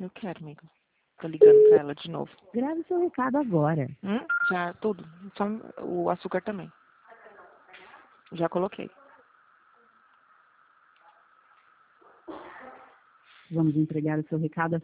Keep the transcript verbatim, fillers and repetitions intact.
Eu quero, amiga. Tô ligando pra ela de novo. Grave seu recado agora. Hum? Já, tudo. Só o açúcar também. Já coloquei. Vamos entregar o seu recado